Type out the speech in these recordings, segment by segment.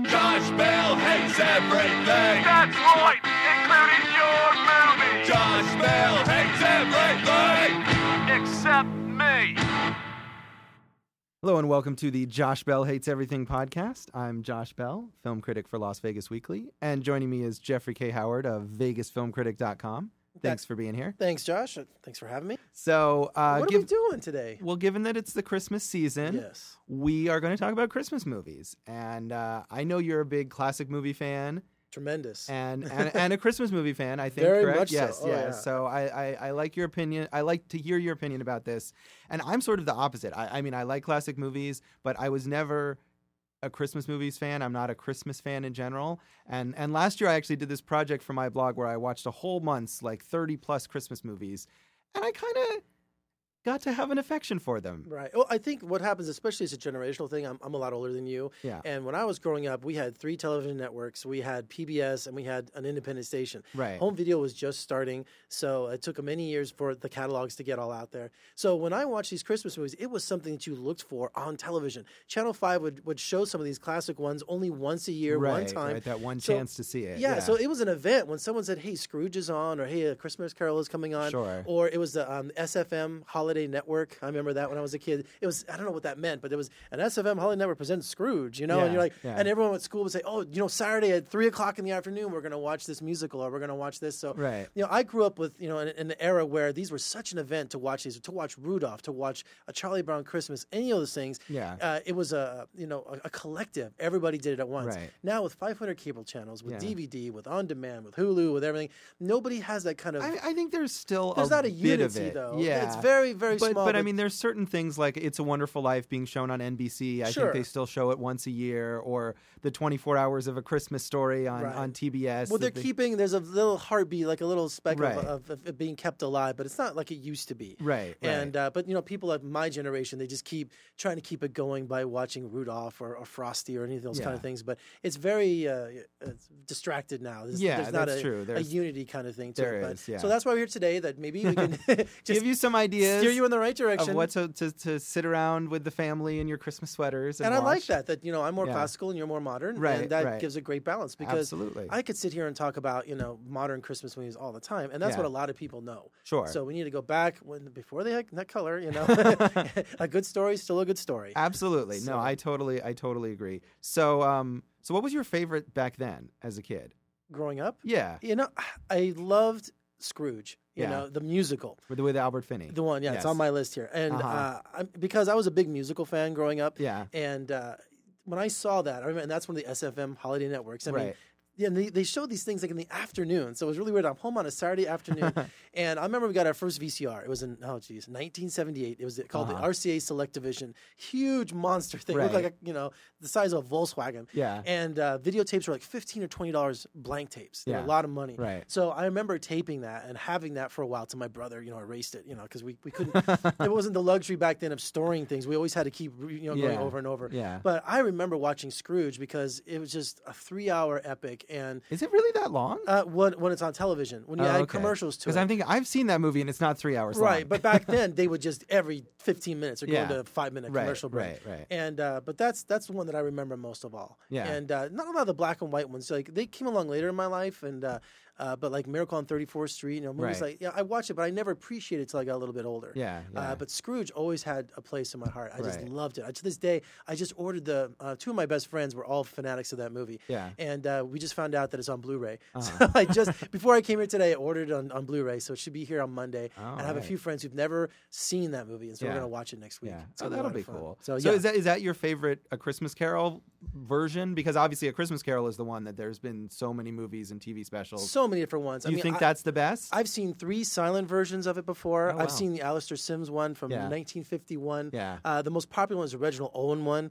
Josh Bell hates everything. That's right, including your movie. Josh Bell hates everything. Except me. Hello and welcome to the Josh Bell Hates Everything podcast. I'm Josh Bell, film critic for Las Vegas Weekly, and joining me is Jeffrey K. Howard of VegasFilmCritic.com. Thanks for being here. Thanks, Josh. Thanks for having me. So, what are we doing today? Well, given that it's the Christmas season, Yes. we are going to talk about Christmas movies. And I know you're a big classic movie fan. Tremendous. And a Christmas movie fan, I think. Very correct? much so. Yes, Oh, yes. yeah. So I like your opinion. I like to hear your opinion about this. And I'm sort of the opposite. I mean, I like classic movies, but I was never a Christmas movies fan. I'm not a Christmas fan in general. And last year I actually did this project for my blog where I watched a whole month's like 30 plus Christmas movies, and I kind of got to have an affection for them. Right. Well, I think what happens, especially as a generational thing, I'm a lot older than you. Yeah. And when I was growing up, we had 3 television networks. We had PBS and we had an independent station. Right. Home video was just starting, so it took many years for the catalogs to get all out there. So when I watched these Christmas movies, it was something that you looked for on television. Channel 5 would show some of these classic ones only once a year, one time. Right, that one So- chance to see it. Yeah, so it was an event when someone said, hey, Scrooge is on, or hey, A Christmas Carol is coming on. Sure. Or it was the SFM Holiday Network. I remember that when I was a kid. It was, I don't know what that meant, but it was an SFM Holiday Network presents Scrooge, you know? Yeah, And you're like, yeah. and everyone at school would say, oh, Saturday at 3 o'clock in the afternoon, we're going to watch this musical, or we're going to watch this. So, Right. I grew up with, in an era where these were such an event to watch these, to watch Rudolph, to watch A Charlie Brown Christmas, any of those things. Yeah. It was a collective. Everybody did it at once. Right. Now with 500 cable channels, with Yeah. DVD, with On Demand, with Hulu, with everything, nobody has that kind of. I think there's still There's not a bit of unity it. though. Yeah. It's very, very small. But I mean, there's certain things like It's a Wonderful Life being shown on NBC. I Sure. think they still show it once a year, or the 24 Hours of a Christmas Story on, Right. on TBS. well, they're that they- keeping. There's a little heartbeat, like a little speck Right. of it being kept alive, but it's not like it used to be. Right, And but people like my generation, they just keep trying to keep it going by watching Rudolph or Frosty or any of those kind Yeah. of things. But it's very it's distracted now. Yeah, there's not that's a, true. a There's- unity kind of thing to there it. But, is, yeah. So that's why we're here today. That maybe we can just give you some ideas steer you in the right direction. of what to sit around with the family in your Christmas sweaters. And I like watch. that I'm more Yeah. classical and you're more modern, Right, and that right. gives a great balance because Absolutely. I could sit here and talk about modern Christmas movies all the time, and that's Yeah. what a lot of people know. Sure. So we need to go back before they had that color. A good story is still a good story. Absolutely. So- No, I totally agree. So, so what was your favorite back then as a kid? Growing up, Yeah. I loved Scrooge. Yeah. The musical. With Albert Finney. The one, Yes. it's on my list here, and Uh-huh. because I was a big musical fan growing up. Yeah. And when I saw that, I remember, and that's one of the SFM Holiday Networks. I mean, Right. yeah, and they showed these things like in the afternoon, so it was really weird. I'm home on a Saturday afternoon, and I remember we got our first VCR. It was in 1978. It was called the RCA Select Division, huge monster thing, Right. looked like the size of a Volkswagen. Yeah. And videotapes were like $15 or $20 blank tapes. They were Yeah. a lot of money. Right. So I remember taping that and having that for a while till my brother, erased it, because we couldn't. It wasn't the luxury back then of storing things. We always had to keep going Yeah. over and over. Yeah. But I remember watching Scrooge because it was just a 3-hour epic. And Is it really that long? when it's on television, when you add commercials to it. Because I'm thinking I've seen that movie and it's not 3 hours long. Right, but back then they would just every 15 minutes or go Yeah. into a 5-minute Right, commercial break. right. And but that's the one that I remember most of all. Yeah. And not a lot of the black and white ones. Like they came along later in my life, and but like Miracle on 34th Street, movies Right. I watched it, but I never appreciated it till I got a little bit older. Yeah, yeah. But Scrooge always had a place in my heart. I just Right. loved it. To this day, I just ordered the 2 of my best friends were all fanatics of that movie. Yeah. And we just found out that it's on Blu-ray. Uh-huh. So I just before I came here today, I ordered it on Blu-ray, so it should be here on Monday. Oh, and I have a right. few friends who've never seen that movie, and so Yeah. we're gonna watch it next week. Yeah. It's Oh, gonna that'll a lot be of fun. cool. So So yeah. is that your favorite A Christmas Carol version? Because obviously A Christmas Carol is the one that there's been so many movies and TV specials. so many different ones. You think that's the best? I've seen 3 silent versions of it before. Oh, wow. I've seen the Alistair Sims one from Yeah. 1951. Yeah. The most popular one is the Reginald Owen one.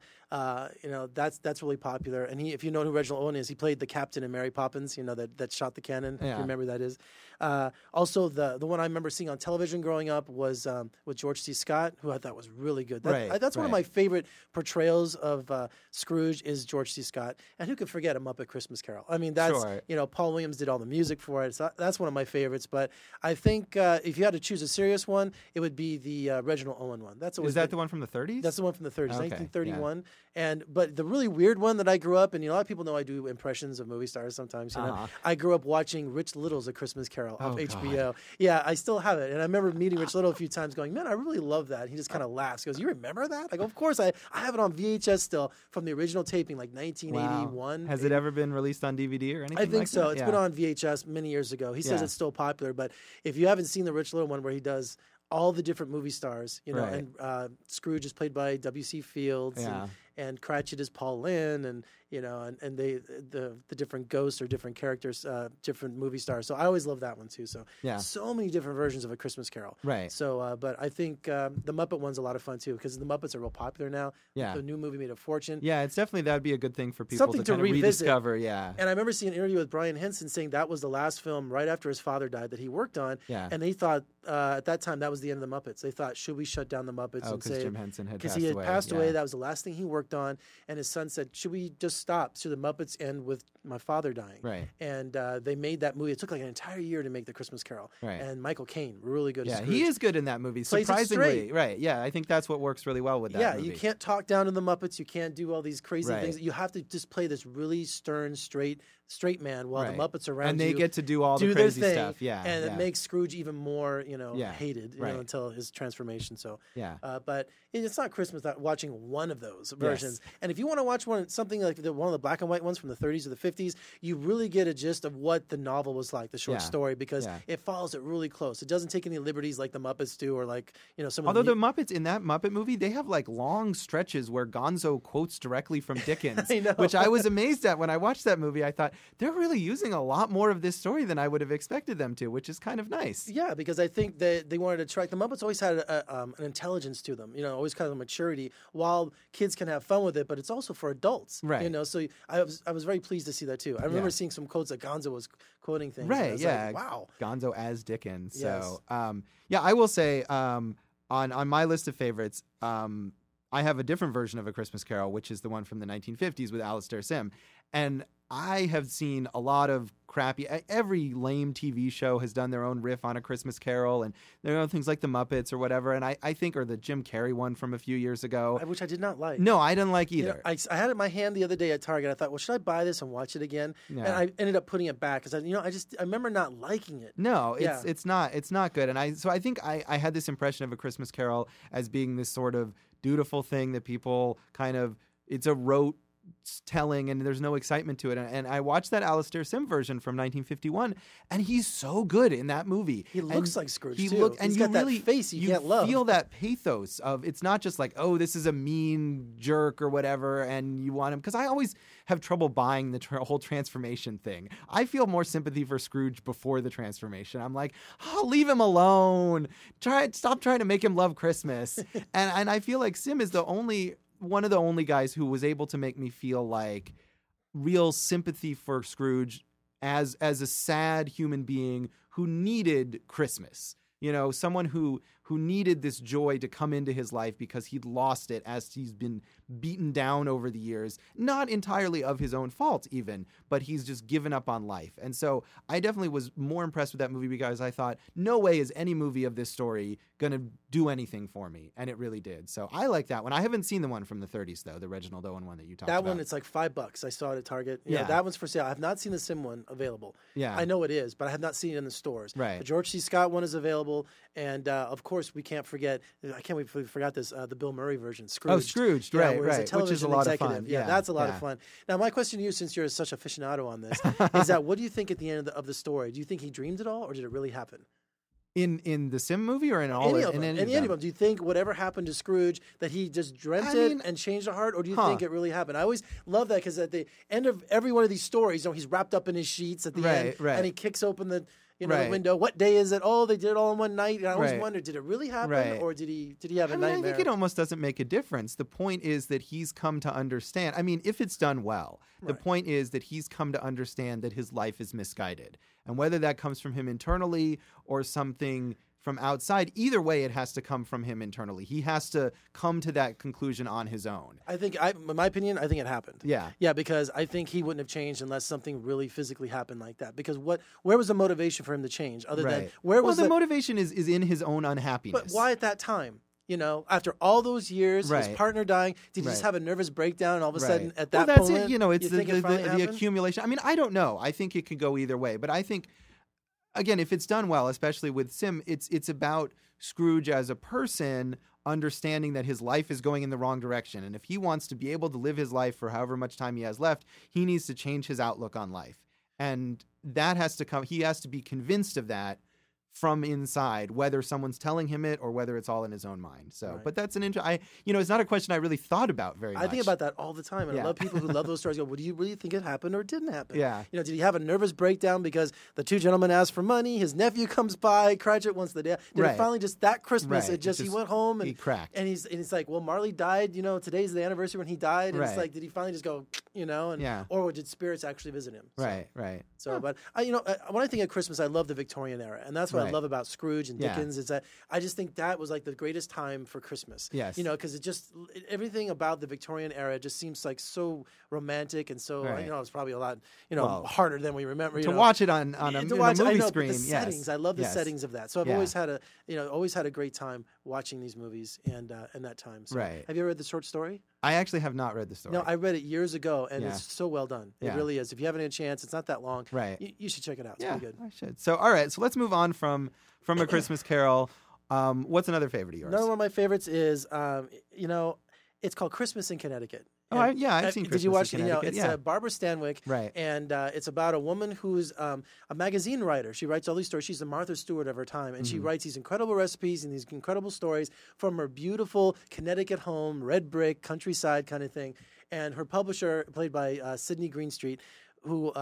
That's really popular. And if you know who Reginald Owen is, he played the captain in Mary Poppins. that shot the cannon. If Yeah. you remember that is. Also, the one I remember seeing on television growing up was with George C. Scott, who I thought was really good. That's one of my favorite portrayals of Scrooge is George C. Scott. And who could forget A Muppet Christmas Carol? I mean, that's Sure. Paul Williams did all the music for it. So that's one of my favorites. But I think if you had to choose a serious one, it would be the Reginald Owen one. That's always Is that the one from the 30s? That's the one from the 30s, Okay, 1931. But the really weird one that I grew up, and a lot of people know I do impressions of movie stars sometimes. I grew up watching Rich Little's A Christmas Carol off HBO. God. Yeah, I still have it, and I remember meeting Rich Little a few times, going, "Man, I really love that." And he just kind of laughs. He goes, "You remember that?" I go, "Of course, I have it on VHS still from the original taping, like 1981." Wow. Has it ever been released on DVD or anything? I think like so. That? It's been on VHS many years ago. He says it's still popular, but if you haven't seen the Rich Little one where he does all the different movie stars, and Scrooge is played by W.C. Fields, and Cratchit is Paul Lynde, and and the different ghosts or different characters, different movie stars. So I always love that one too. So so many different versions of A Christmas Carol. Right. So, but I think the Muppet one's a lot of fun too because the Muppets are real popular now. Yeah. The new movie made a fortune. Yeah, it's definitely that'd be a good thing for people Something to to revisit. Rediscover. Yeah. And I remember seeing an interview with Brian Henson saying that was the last film right after his father died that he worked on. Yeah. And they thought at that time that was the end of the Muppets. They thought, should we shut down the Muppets and say Jim Henson had because he had passed away. That was the last thing he worked on. And his son said, should we just stop? So the Muppets end with my father dying. Right. And they made that movie. It took like an entire year to make The Christmas Carol. Right. And Michael Caine, really good as Yeah, Scrooge. he is good in that movie. Plays it Surprisingly. straight. Right. Yeah, I think that's what works really well with that movie. You can't talk down to the Muppets. You can't do all these crazy Right. things. You have to just play this really stern, straight man while the Muppets are around and they you. get to do all the their crazy thing, stuff. Yeah. And it makes Scrooge even more, hated, Right. until his transformation. So, Yeah. But it's not Christmas without watching one of those versions. Yes. And if you want to watch something like one of the black and white ones from the 30s or the 50s, you really get a gist of what the novel was like, the short story, because it follows it really close. It doesn't take any liberties like the Muppets do, or like some. Although the Muppets in that Muppet movie, they have like long stretches where Gonzo quotes directly from Dickens, I know. which I was amazed at when I watched that movie. I thought they're really using a lot more of this story than I would have expected them to, which is kind of nice. Yeah, because I think that they wanted to attract. The Muppets always had an intelligence to them, always kind of maturity. While kids can have fun with it, but it's also for adults, right? So I was very pleased to see that too. I remember seeing some quotes that Gonzo was quoting things, right? Yeah, like, wow, Gonzo as Dickens. Yes. So, I will say on my list of favorites, I have a different version of A Christmas Carol, which is the one from the 1950s with Alastair Sim, and I have seen a lot of crappy. Every lame TV show has done their own riff on A Christmas Carol, and there are things like the Muppets or whatever. And I think, or the Jim Carrey one from a few years ago, which I did not like. No, I didn't like either. I had it in my hand the other day at Target. I thought, well, should I buy this and watch it again? Yeah. And I ended up putting it back because I remember not liking it. No, it's not good. And I think I had this impression of A Christmas Carol as being this sort of dutiful thing that people kind of, it's a rote telling and there's no excitement to it. And I watched that Alastair Sim version from 1951, and he's so good in that movie. He looks like Scrooge too. And he's you got really, that face you can't love. feel that pathos of, it's not just like, oh, this is a mean jerk or whatever, and you want him. Because I always have trouble buying the whole transformation thing. I feel more sympathy for Scrooge before the transformation. I'm like, oh, leave him alone. Stop trying to make him love Christmas. and I feel like Sim is one of the only guys who was able to make me feel like real sympathy for Scrooge as a sad human being who needed Christmas. Someone who needed this joy to come into his life because he'd lost it as he's been beaten down over the years, not entirely of his own fault even, but he's just given up on life. And so I definitely was more impressed with that movie because I thought, no way is any movie of this story going to do anything for me. And it really did. So I like that one. I haven't seen the one from the 30s, though, the Reginald Owen one that you talked about. That one, it's like $5. I saw it at Target. Yeah. That one's for sale. I have not seen the Sim one available. Yeah. I know it is, but I have not seen it in the stores. Right. The George C. Scott one is available. And, of course, we can't forget, I can't believe we forgot this, the Bill Murray version, Scrooge. Oh, Scrooge, right, where he's a television which is a lot executive. of fun. Yeah, that's a lot of fun. Now, my question to you, since you're such aficionado on this, is that what do you think at the end of the story? Do you think he dreamed it all, or did it really happen? In the Sim movie or in all any of them? In any of them? Do you think whatever happened to Scrooge that he just dreamt it and changed the heart, or do you think it really happened? I always love that because at the end of every one of these stories, he's wrapped up in his sheets at the end, and he kicks open the the window. What day is it? Oh, they did it all in one night. And I always wondered, did it really happen, or did he have a nightmare? I think it almost doesn't make a difference. The point is that he's come to understand. I mean, if it's done well, the point is that he's come to understand that his life is misguided, and whether that comes from him internally or something from outside, either way, it has to come from him internally. He has to come to that conclusion on his own. In my opinion, I think it happened. Yeah, because I think he wouldn't have changed unless something really physically happened like that. Because where was the motivation for him to change? Other than the motivation is in his own unhappiness. But why at that time? You know, after all those years, his partner dying, did he just have a nervous breakdown and all of a sudden at that that's moment, it. You know, it's the the accumulation. I mean, I don't know. I think it could go either way. But I think, again, if it's done well, especially with Sim, it's about Scrooge as a person understanding that his life is going in the wrong direction. And if he wants to be able to live his life for however much time he has left, he needs to change his outlook on life. And that has to come. He has to be convinced of that from inside, whether someone's telling him it or whether it's all in his own mind. So, but that's an it's not a question I really thought about very much. I think about that all the time, and I love people who love those stories. Go, well, do you really think it happened or it didn't happen? Yeah. You know, did he have a nervous breakdown because the two gentlemen asked for money? His nephew comes by, Cratchit wants the day. Did it finally just that Christmas? It just he went home and he cracked, and he's like, well, Marley died. You know, today's the anniversary when he died. And it's like, did he finally just go, you know, and or did spirits actually visit him? So, right. So, but when I think of Christmas, I love the Victorian era, and that's what I love about Scrooge and Dickens is that I just think that was like the greatest time for Christmas. Yes. You know, because everything about the Victorian era just seems like so romantic and so, it's probably a lot, harder than we remember. To watch it on a movie screen. The settings, I love the settings of that. So I've always had a great time watching these movies and that time. So have you ever read the short story? I actually have not read the story. No, I read it years ago, and it's so well done. It really is. If you haven't had a chance, it's not that long. Right. You should check it out. It's pretty good. I should. So, all right. So let's move on from A Christmas Carol. What's another favorite of yours? Another one of my favorites is, it's called Christmas in Connecticut. I've seen Christmas Did you watch in it? Connecticut. It's Barbara Stanwyck, and it's about a woman who's a magazine writer. She writes all these stories. She's the Martha Stewart of her time, and she writes these incredible recipes and these incredible stories from her beautiful Connecticut home, red brick, countryside kind of thing. And her publisher, played by Sidney Greenstreet, who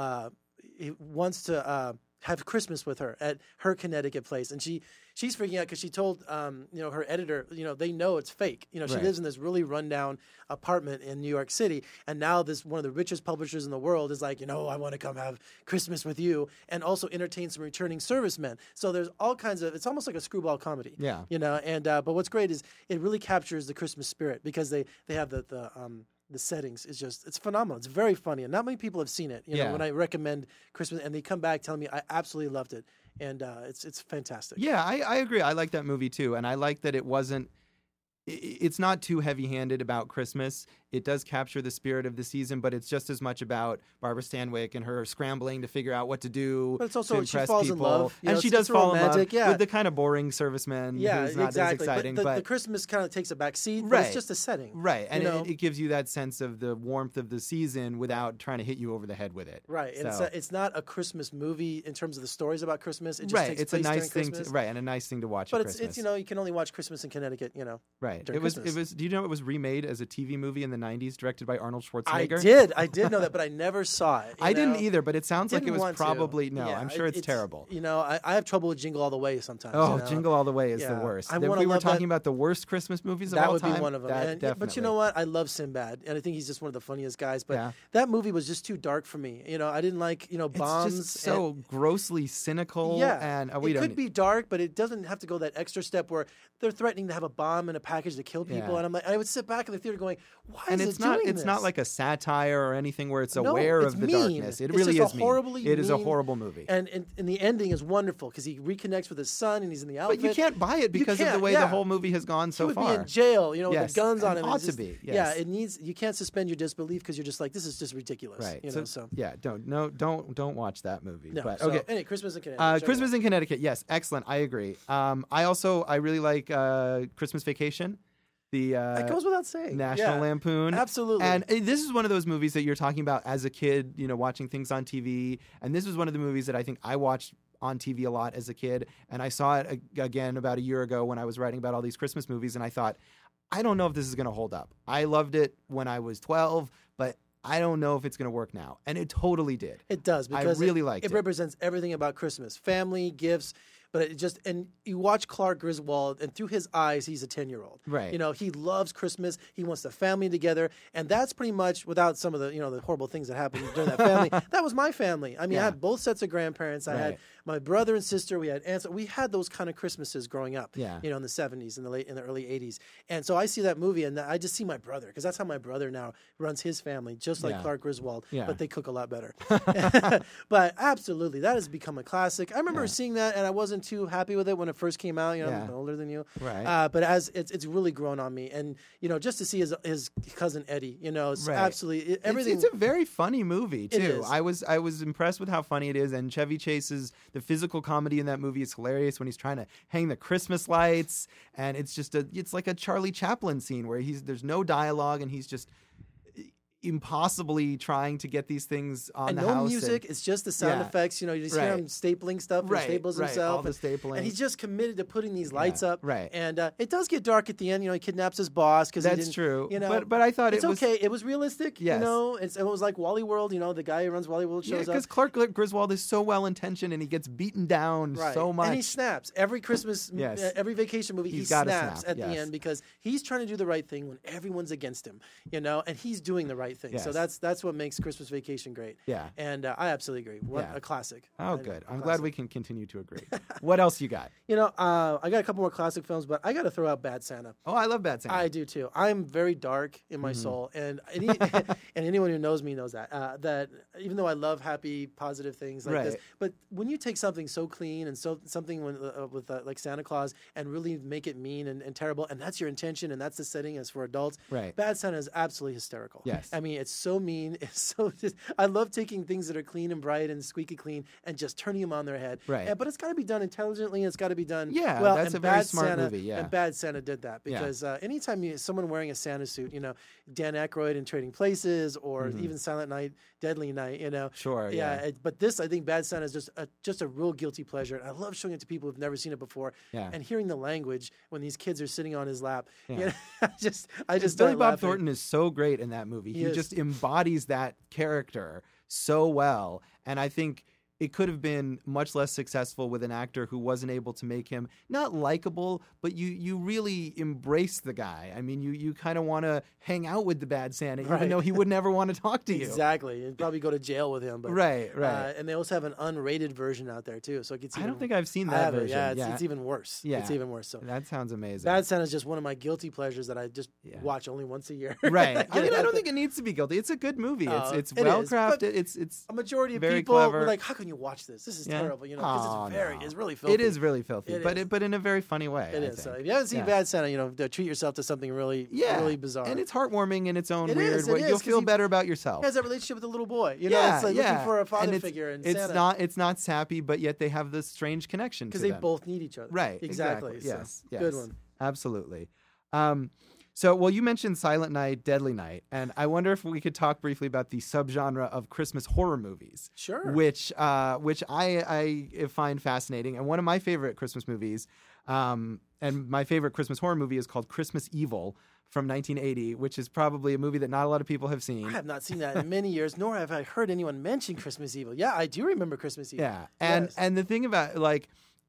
wants to have Christmas with her at her Connecticut place, and she's freaking out because she told her editor, they know it's fake. She lives in this really rundown apartment in New York City, and now this one of the richest publishers in the world is like, I want to come have Christmas with you, and also entertain some returning servicemen. So there's all kinds of, it's almost like a screwball comedy. Yeah. And but what's great is it really captures the Christmas spirit because they have the settings is it's phenomenal. It's very funny, and not many people have seen it. When I recommend Christmas, and they come back telling me I absolutely loved it, and it's fantastic. Yeah, I agree. I like that movie too, and I like that it wasn't. It's not too heavy-handed about Christmas. It does capture the spirit of the season, but it's just as much about Barbara Stanwyck and her scrambling to figure out what to do. But it's also to impress she falls people. in love, and she does fall in love with the kind of boring serviceman who's not as exciting. But the Christmas kind of takes a back seat. Right. It's just a setting, right? And it gives you that sense of the warmth of the season without trying to hit you over the head with it. Right, and it's not a Christmas movie in terms of the stories about Christmas. It just takes it's place a nice during thing, Christmas. and a nice thing to watch. But at Christmas. it's you can only watch Christmas in Connecticut. Right. It was. Do you know it was remade as a TV movie in the '90s, directed by Arnold Schwarzenegger? I did know that, but I never saw it. I didn't either, but it sounds like it was probably to. I'm sure it's terrible. I have trouble with Jingle All the Way sometimes. Oh, Jingle All the Way is the worst. If we were talking about the worst Christmas movies of all time, that would be one of them. But you know what? I love Sinbad, and I think he's just one of the funniest guys. But that movie was just too dark for me. I didn't like bombs. It's just so grossly cynical. Yeah, and it could be dark, but it doesn't have to go that extra step where they're threatening to have a bomb in a package to kill people. And I'm like, I would sit back in the theater going, why is it doing this? It's not like a satire or anything where it's aware of the darkness. It really is mean. It is a horrible movie. And the ending is wonderful because he reconnects with his son and he's in the outfit. But you can't buy it because of the way the whole movie has gone so far. He would be in jail, with the guns on him. It ought to be. Yes. Yeah, it needs. You can't suspend your disbelief because you're just like, this is just ridiculous. Right. Don't watch that movie. No. But, okay. Anyway, Christmas in Connecticut. Christmas in Connecticut. Yes, excellent. I agree. I really like Christmas Vacation. That goes without saying. National Lampoon. Absolutely. And this is one of those movies that you're talking about as a kid, watching things on TV. And this is one of the movies that I think I watched on TV a lot as a kid. And I saw it again about a year ago when I was writing about all these Christmas movies. And I thought, I don't know if this is going to hold up. I loved it when I was 12, but I don't know if it's going to work now. And it totally did. It does because I really liked it. It represents everything about Christmas. Family, gifts. But and you watch Clark Griswold, and through his eyes, he's a 10-year-old. Right. He loves Christmas. He wants the family together, and that's pretty much without some of the the horrible things that happened during that family. That was my family. I mean, I had both sets of grandparents. I had my brother and sister. We had aunts. We had those kind of Christmases growing up. Yeah. In the 70s, in the early 80s, and so I see that movie, and I just see my brother because that's how my brother now runs his family, just like Clark Griswold. Yeah. But they cook a lot better. But absolutely, that has become a classic. I remember seeing that, and I wasn't wasn't too happy with it when it first came out. You know, I'm older than you, right? But as it's really grown on me, and you know, just to see his cousin Eddie, you know, it's absolutely everything. It's a very funny movie too. It is. I was impressed with how funny it is, and Chevy Chase's the physical comedy in that movie is hilarious when he's trying to hang the Christmas lights, and it's like a Charlie Chaplin scene where there's no dialogue and he's just impossibly trying to get these things on the house. And no music, it's just the sound effects. You know, you just hear him stapling stuff, and staples himself. All the stapling. And he's just committed to putting these lights up. Right. And it does get dark at the end. You know, he kidnaps his boss. That's true. You know, but I thought it's okay. It was realistic. Yes. You know, it was like Wally World. You know, the guy who runs Wally World shows up. Because Clark Griswold is so well-intentioned and he gets beaten down so much. And he snaps. Every Christmas, every vacation movie, he snaps at the end because he's trying to do the right thing when everyone's against him. You know, and he's doing the right thing. So that's what makes Christmas Vacation great. Yeah. And I absolutely agree. What a classic. Oh, good. I'm glad we can continue to agree. What else you got? You know, I got a couple more classic films, but I got to throw out Bad Santa. Oh, I love Bad Santa. I do too. I'm very dark in my soul, and and anyone who knows me knows that. That even though I love happy, positive things like this, but when you take something so clean and something with like Santa Claus and really make it mean and terrible, and that's your intention, and that's the setting as for adults. Right. Bad Santa is absolutely hysterical. Yes. I mean, it's so mean. I love taking things that are clean and bright and squeaky clean and just turning them on their head. Right. But it's got to be done intelligently, and it's got to be done well. That's a very Bad smart Santa, movie. Yeah. And Bad Santa did that because anytime someone wearing a Santa suit, you know, Dan Aykroyd in Trading Places, or even Silent Night, Deadly Night, you know. Sure. But this, I think, Bad Santa is just a real guilty pleasure. And I love showing it to people who've never seen it before. Yeah. And hearing the language when these kids are sitting on his lap. Yeah. You know, I just Billy start Bob laughing. Thornton is so great in that movie. He is. just embodies that character so well, and I think it could have been much less successful with an actor who wasn't able to make him not likable, but you really embrace the guy. I mean, you kind of want to hang out with the Bad Santa, even though he would never want to talk to you. Exactly. You'd probably go to jail with him. But, right. And they also have an unrated version out there, too. So it gets I don't think I've seen that version. It's even worse. Yeah. It's even worse. So that sounds amazing. Bad Santa is just one of my guilty pleasures that I just watch only once a year. Right. I mean, I don't think it needs to be guilty. It's a good movie. It's well crafted. It's a majority of very people clever. were like, "How can you watch this? This is terrible." You know, because it's really filthy. It is really filthy, but in a very funny way. It is. So if you haven't seen Bad Santa, you know, treat yourself to something really bizarre. And it's heartworming in its own weird way. It is, You'll feel better about yourself. He has that relationship with the little boy. You know, it's like looking for a father figure. And it's not sappy, but yet they have this strange connection because they both need each other. Right. Exactly. Yes. Good one. Absolutely. So, you mentioned Silent Night, Deadly Night, and I wonder if we could talk briefly about the subgenre of Christmas horror movies. Sure. Which I find fascinating. And one of my favorite Christmas movies, and my favorite Christmas horror movie is called Christmas Evil from 1980, which is probably a movie that not a lot of people have seen. I have not seen that in many years, nor have I heard anyone mention Christmas Evil. Yeah, I do remember Christmas Evil. Yeah, and the thing about, like,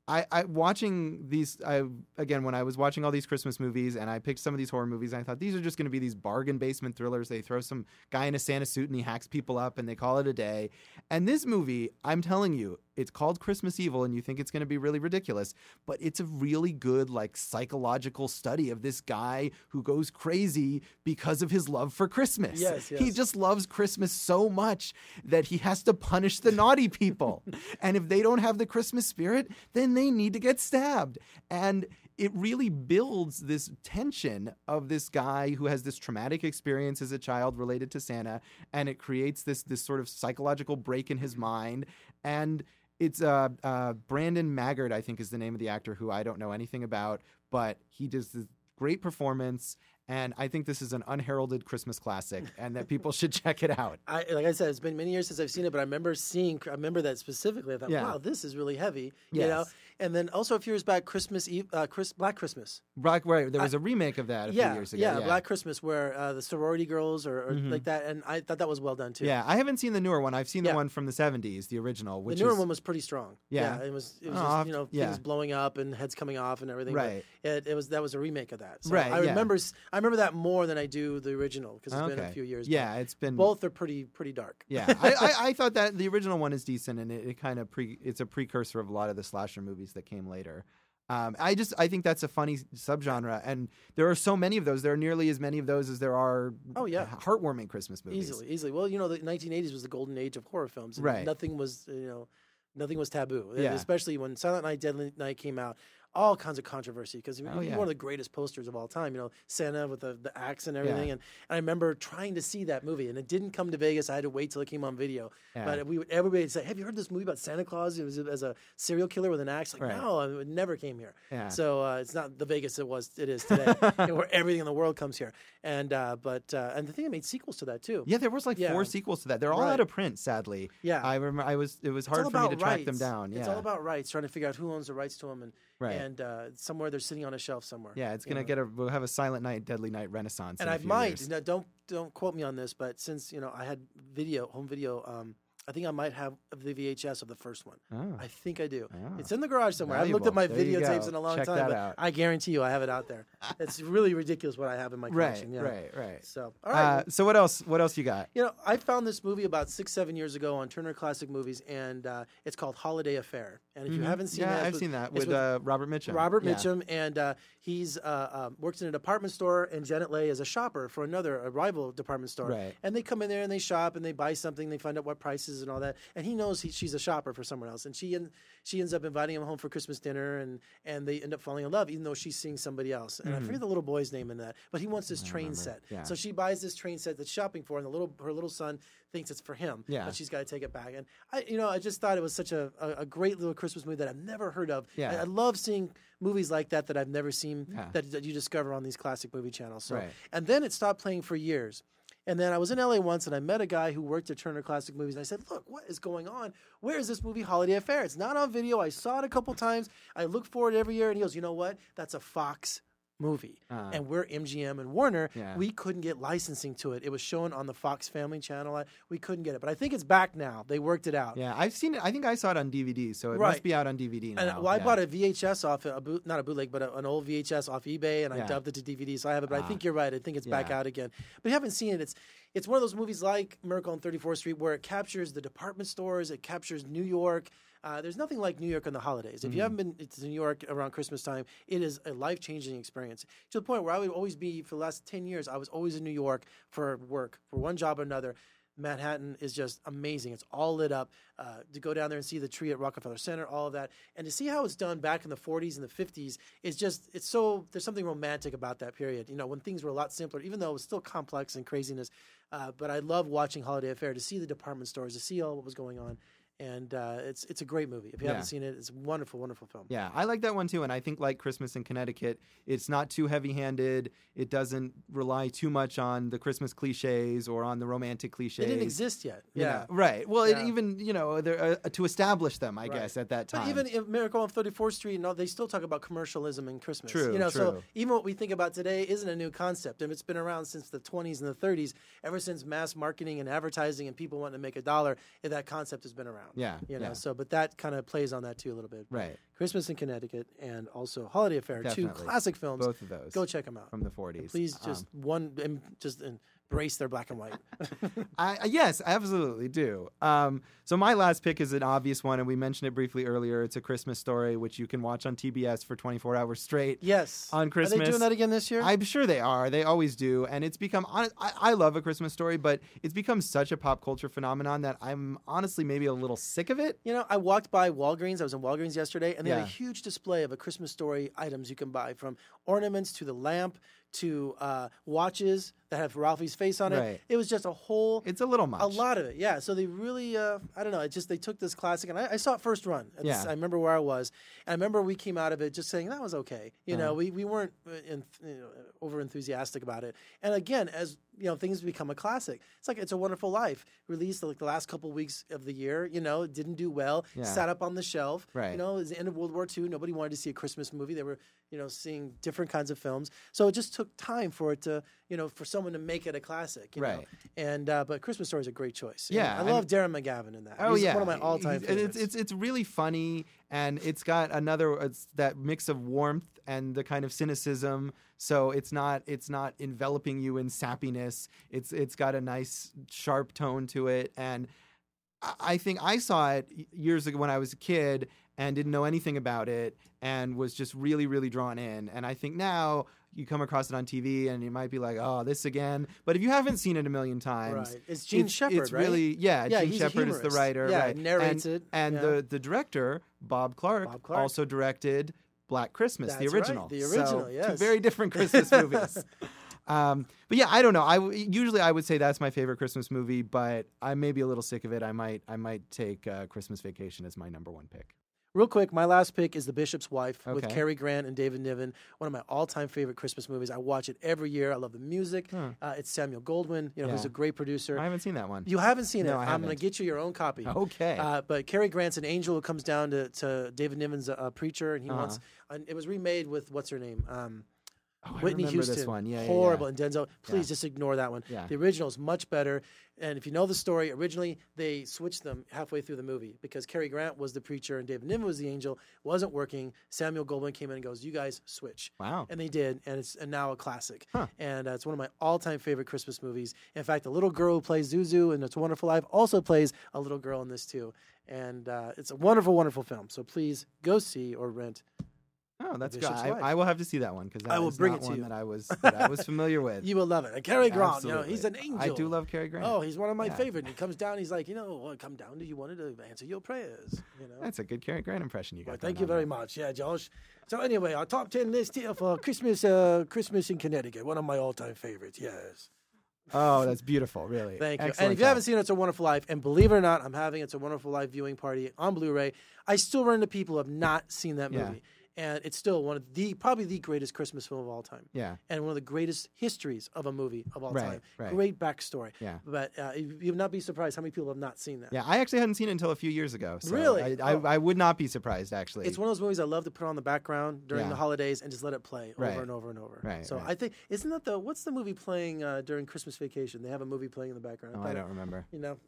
I watching these, when I was watching all these Christmas movies and I picked some of these horror movies, and I thought these are just going to be these bargain basement thrillers. They throw some guy in a Santa suit and he hacks people up and they call it a day. And this movie, I'm telling you, it's called Christmas Evil and you think it's going to be really ridiculous, but it's a really good, like, psychological study of this guy who goes crazy because of his love for Christmas. Yes. He just loves Christmas so much that he has to punish the naughty people. And if they don't have the Christmas spirit, then they need to get stabbed. And it really builds this tension of this guy who has this traumatic experience as a child related to Santa, and it creates this sort of psychological break in his mind. And it's Brandon Maggart, I think, is the name of the actor, who I don't know anything about, but he does this great performance. And I think this is an unheralded Christmas classic, and that people should check it out. Like I said, it's been many years since I've seen it, but I remember that specifically. I thought, wow, this is really heavy. Yes. You know. And then also a few years back, Black Christmas. Right, there was a remake of that a few years ago. Yeah, Black Christmas, where the sorority girls or like that, and I thought that was well done too. Yeah, I haven't seen the newer one. I've seen the one from the 70s, the original. The newer one was pretty strong. Yeah, it was just, things blowing up and heads coming off and everything. Right. But that was a remake of that. So right. I remember that more than I do the original because it's been a few years. Yeah, it's been both are pretty dark. Yeah, I thought that the original one is decent, and it kind of it's a precursor of a lot of the slasher movies that came later. I think that's a funny subgenre, and there are so many of those. There are nearly as many of those as there are heartwarming Christmas movies. Easily. Well, the 1980s was the golden age of horror films. And right. Nothing was, nothing was taboo. Yeah. Especially when Silent Night, Deadly Night came out. All kinds of controversy because yeah. one of the greatest posters of all time, Santa with the axe and everything. Yeah. And I remember trying to see that movie, and it didn't come to Vegas. I had to wait till it came on video. Yeah. But everybody would say, "Have you heard this movie about Santa Claus? It was as a serial killer with an axe." Like, Right. no, it never came here. Yeah. So it's not the Vegas it is today, where everything in the world comes here. And but the thing, they made sequels to that too. Yeah, there was like 4 sequels to that. They're all Right. out of print, sadly. Yeah. I remember. It was It's hard all for me about to track rights. them down. Yeah. It's all about rights, trying to figure out who owns the rights to them, and Right. and somewhere they're sitting on a shelf somewhere. Yeah, it's gonna we'll have a Silent Night, Deadly Night renaissance. And in a I few might years. now, don't quote me on this, but since I had home video, I think I might have the VHS of the first one. Oh. I think I do. Oh. It's in the garage somewhere. I haven't looked at my Valuable. There you videotapes go. in a long Check time, that but out. I guarantee you I have it out there. It's really ridiculous what I have in my collection. Right. So, all right. So what else? What else you got? I found this movie about 6-7 years ago on Turner Classic Movies, and it's called Holiday Affair. And if you haven't seen that, I've seen that it's with Robert Mitchum. Robert Yeah. Mitchum, and he's works in a department store, and Janet Leigh is a shopper for a rival department store. Right. And they come in there and they shop and they buy something. They find out what prices and all that. And he knows she's a shopper for someone else, and she ends up inviting him home for Christmas dinner, and they end up falling in love, even though she's seeing somebody else. And I forget the little boy's name in that, but he wants this train set. Yeah. So she buys this train set that's shopping for, and her little son thinks it's for him. Yeah. But she's got to take it back. And I just thought it was such a great little Christmas movie that I've never heard of. Yeah. I love seeing movies like that I've never seen Yeah. that you discover on these classic movie channels. So, Right. and then it stopped playing for years. And then I was in LA once, and I met a guy who worked at Turner Classic Movies. And I said, "Look, what is going on? Where is this movie Holiday Affair? It's not on video. I saw it a couple times. I look for it every year." And he goes, "You know what? That's a Fox movie, and we're MGM and Warner. Yeah. We couldn't get licensing to it. It was shown on the Fox Family Channel. We couldn't get it, but I think it's back now. They worked it out." Yeah, I've seen it. I think I saw it on DVD, so it Right. must be out on DVD now. And I bought a VHS off not a bootleg, but an old VHS off eBay, and I Yeah. dubbed it to DVD. So I have it. But I think you're right. I think it's back Yeah. out again. But you haven't seen it. It's one of those movies like Miracle on 34th Street where it captures the department stores. It captures New York. There's nothing like New York on the holidays. If you haven't been to New York around Christmas time, it is a life-changing experience. To the point where I would always be, for the last 10 years, I was always in New York for work, for one job or another. Manhattan is just amazing. It's all lit up. To go down there and see the tree at Rockefeller Center, all of that, and to see how it's done back in the 40s and the 50s is there's something romantic about that period. When things were a lot simpler, even though it was still complex and craziness. But I love watching Holiday Affair, to see the department stores, to see all what was going on. And it's a great movie. If you haven't seen it, it's a wonderful, wonderful film. Yeah, I like that one too. And I think, like Christmas in Connecticut, it's not too heavy-handed. It doesn't rely too much on the Christmas cliches or on the romantic cliches. It didn't exist yet. You Yeah. know, right. Well, Yeah. it even, to establish them, I guess, at that time. But even in Miracle on 34th Street, they still talk about commercialism in Christmas. True, So true. even what we think about today isn't a new concept. And it's been around since the 20s and the 30s, ever since mass marketing and advertising and people wanting to make a dollar, that concept has been around. Yeah, You know, yeah. so, but that kind of plays on that too a little bit. Right. Christmas in Connecticut and also Holiday Affair, two Definitely. classic films. Both of those. Go check them out. From the 40s. Please just embrace their black and white. Yes, I absolutely do. So my last pick is an obvious one, and we mentioned it briefly earlier. It's A Christmas Story, which you can watch on TBS for 24 hours straight. Yes. On Christmas. Are they doing that again this year? I'm sure they are. They always do. And it's become, I love A Christmas Story, but it's become such a pop culture phenomenon that I'm honestly maybe a little sick of it. I walked by Walgreens. I was in Walgreens yesterday, and they had a Yeah. huge display of A Christmas Story items you can buy, from ornaments to the lamp to watches that have Ralphie's face on it. Right. It was just It's a little much. a lot of it, yeah. So they really, I don't know. They took this classic, and I saw it first run. Yeah. I remember where I was, and I remember we came out of it just saying that was okay. We weren't over enthusiastic about it. And again, as things become a classic. It's like It's a Wonderful Life, released like the last couple of weeks of the year. It didn't do well. Yeah. Sat up on the shelf. Right. It was the end of World War II. Nobody wanted to see a Christmas movie. They were seeing different kinds of films. So it just took time for it to for someone to make it a classic. You know? Right. And but Christmas Story is a great choice. Yeah, I love Darren McGavin in that. Oh, He's yeah. one of my all-time favorites. It's really funny, and it's got it's that mix of warmth and the kind of cynicism. So it's not enveloping you in sappiness. It's got a nice sharp tone to it, and I think I saw it years ago when I was a kid and didn't know anything about it and was just really, really drawn in. And I think now, you come across it on TV and you might be like, oh, this again. But if you haven't seen it a million times, right. It's Gene Shepard, it's really, yeah, Gene Shepard is the writer. Yeah, right. narrates it. And the director, Bob Clark, also directed Black Christmas, the original. Right. The original, yes. Two very different Christmas movies. But yeah, I don't know. Usually I would say that's my favorite Christmas movie, but I may be a little sick of it. I might take Christmas Vacation as my number one pick. Real quick, my last pick is The Bishop's Wife with Cary Grant and David Niven. One of my all-time favorite Christmas movies. I watch it every year. I love the music. It's Samuel Goldwyn, who's a great producer. I haven't seen that one. You haven't seen it? I haven't. I'm going to get you your own copy. Okay. But Cary Grant's an angel who comes down to David Niven's preacher, and he wants. And it was remade with what's her name? Whitney Houston. This one. Yeah, horrible. And Denzel. Please just ignore that one. Yeah. The original is much better. And if you know the story, originally they switched them halfway through the movie because Cary Grant was the preacher and David Niven was the angel. It wasn't working. Samuel Goldwyn came in and goes, "You guys switch." Wow. And they did, and it's now a classic. And it's one of my all-time favorite Christmas movies. In fact, the little girl who plays Zuzu in It's a Wonderful Life also plays a little girl in this too. And it's a wonderful, wonderful film. So please go see or rent. Oh, that's good. I will have to see that one because I will bring it to you. That I was familiar with. You will love it. And Cary Grant, he's an angel. I do love Cary Grant. Oh, he's one of my favorite. He comes down, he's like, come down. Do you want to answer your prayers? That's a good Cary Grant impression you got. Well, thank you very much. Yeah, Josh. So anyway, our top 10 list here for Christmas in Connecticut. One of my all-time favorites. Yes. Oh, that's beautiful, really. Thank you. Excellent and if you haven't seen It's a Wonderful Life, and believe it or not, I'm having It's a Wonderful Life viewing party on Blu-ray. I still run into people who have not seen that movie. Yeah. And it's still probably the greatest Christmas film of all time. Yeah. And one of the greatest histories of a movie of all time. Right. Great backstory. Yeah. But you would not be surprised how many people have not seen that. Yeah, I actually hadn't seen it until a few years ago. So really? I would not be surprised, actually. It's one of those movies I love to put on the background during the holidays and just let it play over and over and over. Right. So I think, isn't that what's the movie playing during Christmas Vacation? They have a movie playing in the background. Oh, I don't remember.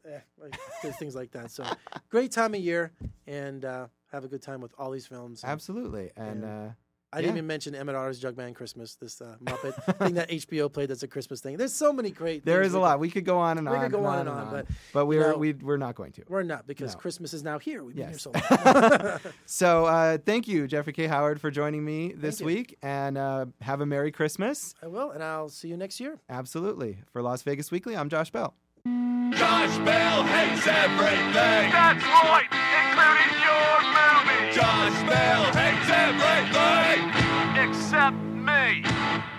There's things like that. So great time of year and have a good time with all these films. Absolutely. And I didn't even mention Emmett Otter's Jugman Christmas, this Muppet thing that HBO played that's a Christmas thing. There's so many great There is a lot. We could go on and on. We could go on and on. But we're not going to. We're not because Christmas is now here. We've been here so long. So thank you, Jeffrey K. Howard, for joining me this week. And have a Merry Christmas. I will. And I'll see you next year. Absolutely. For Las Vegas Weekly, I'm Josh Bell. Josh Bell hates everything. That's right, including your movie. Josh Bell hates everything. Except me.